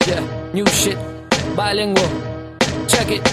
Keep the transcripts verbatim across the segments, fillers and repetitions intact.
Yeah, new shit, bilingual. Check it.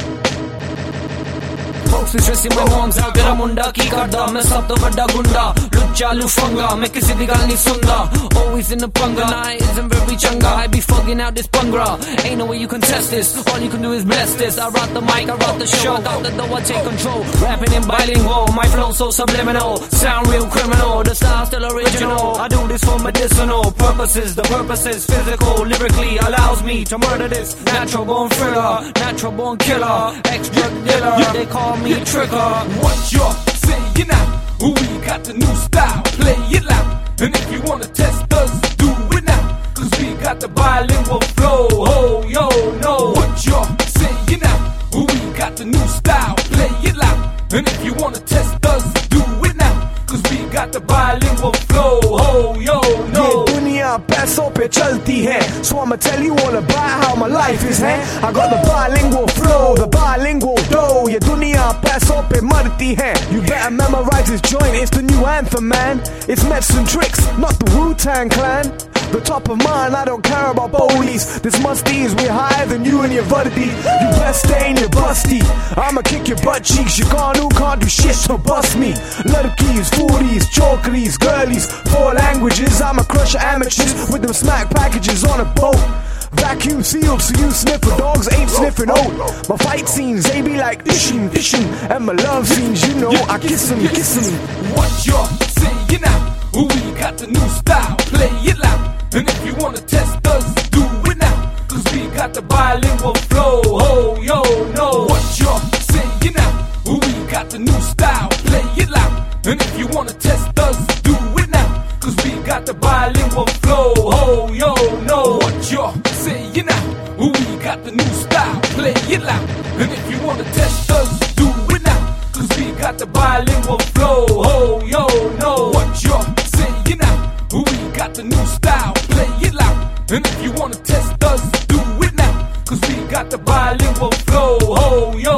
Folks stressing my mom's out तेरा मुंडा की करदा मैं सब तो बड़ा गुंडा लुच्चा लुफंगा मैं किसी दी गल नहीं सुनदा always in the punga I isn't very chunga I be fucking out this pungra ain't no way you can test this all you can do is bless this I rock the mic I rock the show without the dough I take control rapping in bilingual my flow so subliminal sound real criminal the style still original I do this for medicinal purposes the purpose is physical lyrically allows me to murder this natural born thriller natural born killer ex drug dealer they call me trigger. What you're saying now? We got the new style, play it loud. And if you wanna test us, do it now. Cause we got the bilingual flow. Oh, yo, no. What you're saying now? We got the new style, play it loud. And if you wanna test us, do it now. Cause we got the bilingual flow. Oh, yo, no. ये दुनिया पैसों पे चलती है, so I'ma tell you all about how my life is, है. I got the bilingual flow, the bilingual dough. ये दुनिया पैसों पे मरती है. You better memorize this joint, it's the new anthem, man. It's medicine tricks, not the Wu-Tang Clan. The top of mine, I don't care about police. This musty is way higher than you and your buddy. You best stay in your busty. I'ma kick your butt cheeks. You can't, who can't do shit, so bust me. Lurkies, foodies, chokeries, girlies, four languages. I'ma crush amateurs with them smack packages on a boat. Vacuum sealed so you sniffer, dogs ain't sniffing out. My fight scenes, they be like dishing, dishing. And my love scenes, you know, I kiss them, kiss them. What you're saying now? We got the new style, play it loud. And if you wanna test us, do it now. Cause we got the bilingual flow. Oh, yo, no. What you're saying now? We got the new style, play it loud. And if you wanna test us, do it now. Cause we got the bilingual flow. Oh, yo, no. What you're saying now? We got the new style, play it loud. And if you wanna test us, do it now. Cause we got the bilingual flow. Oh, yo, no. What you're saying now? We got the new style, play it loud. And if you wanna test us, do it now. Cause we got the bilingual flow. Oh, yo.